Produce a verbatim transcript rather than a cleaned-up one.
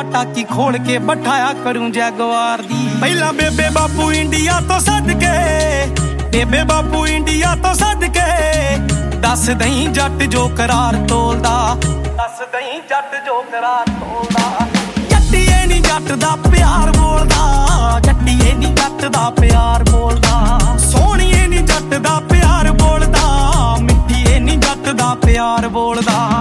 टाकी खोल के बैठाया करूं जैगवार दी। पहला बेबे बापू इंडिया तो सद के, बेबे बापू इंडिया तो सद के, दस दई जट जो करार तोलदा, दस दई जट जो करार तोलदा। जट्टीए नी जट दा प्यार बोलदा, जट्टीए नी जट दा प्यार बोलदा, सोहणीए नी जट दा प्यार बोलदा, मिट्ठीए नी जट दा प्यार बोलदा।